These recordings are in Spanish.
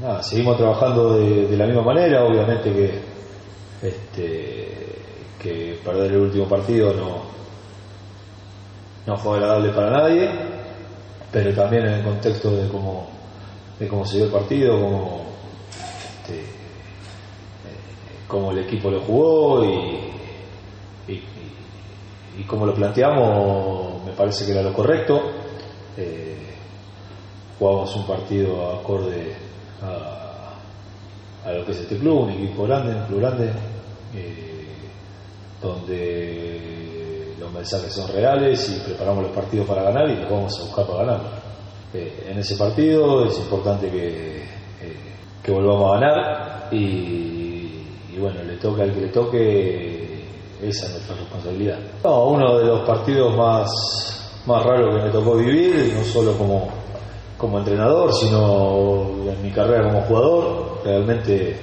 nada, seguimos trabajando de la misma manera. Obviamente que perder el último partido no fue agradable para nadie, pero también en el contexto de cómo se dio el partido, cómo el equipo lo jugó y cómo lo planteamos, me parece que era lo correcto. Jugamos un partido acorde a lo que es este club, un equipo grande, un club grande, donde los mensajes son reales y preparamos los partidos para ganar y los vamos a buscar para ganar. En ese partido es importante que volvamos a ganar y bueno, le toca al que le toque, esa es nuestra responsabilidad. No, uno de los partidos más raros que me tocó vivir, no solo como entrenador, sino en mi carrera como jugador. Realmente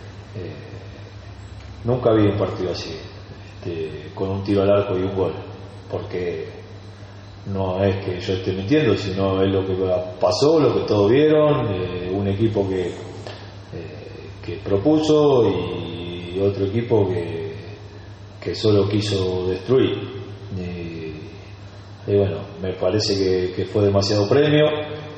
nunca vi un partido así, con un tiro al arco y un gol, porque no es que yo esté mintiendo, sino es lo que pasó, lo que todos vieron, un equipo que propuso y otro equipo que solo quiso destruir. Y bueno, me parece que fue demasiado premio,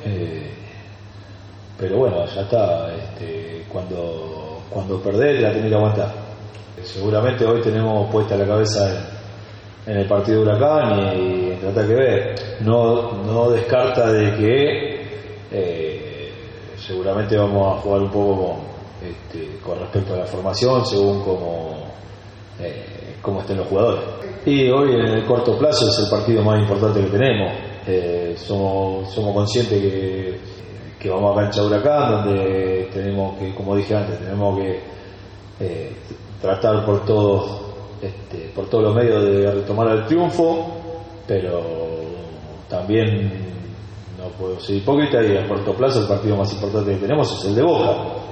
pero bueno, ya está. Cuando perdés la tenés que aguantar. Seguramente hoy tenemos puesta la cabeza en el partido de Huracán y en tratar que ver. No descarta de que seguramente vamos a jugar un poco con respecto a la formación, según cómo estén los jugadores. Y hoy en el corto plazo es el partido más importante que tenemos. Somos conscientes que vamos a cancha de Huracán, donde tenemos que, como dije antes, tenemos que tratar por todos los medios de retomar el triunfo, pero también no puedo ser hipócrita y a corto plazo el partido más importante que tenemos es el de Boca.